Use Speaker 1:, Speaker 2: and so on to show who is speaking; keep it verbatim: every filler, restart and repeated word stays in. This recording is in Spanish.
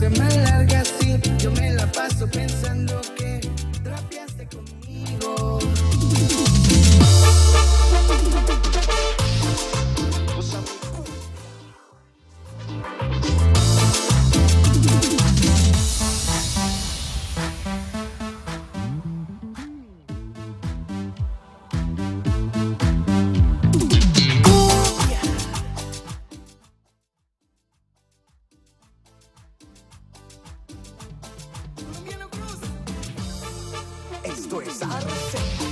Speaker 1: se me alarga así. Yo me la paso pensando que trapeaste conmigo.
Speaker 2: Esto es Arce.